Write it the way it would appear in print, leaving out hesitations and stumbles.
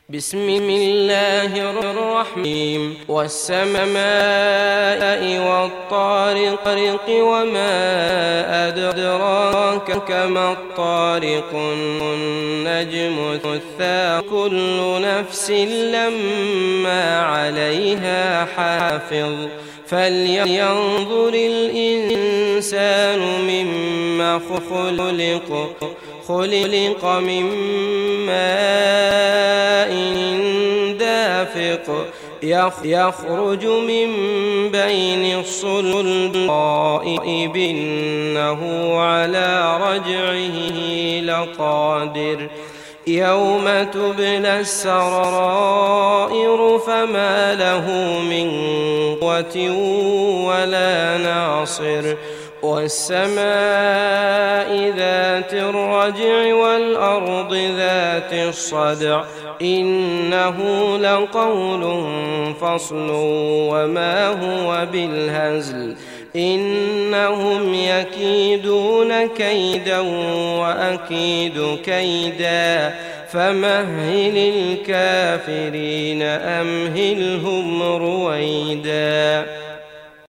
بسم الله الرحمن والسماء والطارق وما أدراك ما الطارق النجم الثاقب كل نفس لما عليها حافظ فلينظر الإنسان مما خلق من ماء دافق يخرج من بين الصلب إنه على رجعه لقادر يوم تبلى السرائر فما له من قوة ولا ناصر والسماء ذات الرجع والأرض ذات الصدع إنه لقول فصل وما هو بالهزل إنهم يكيدون كيدا وأكيد كيدا فمهل الكافرين أمهلهم رويدا.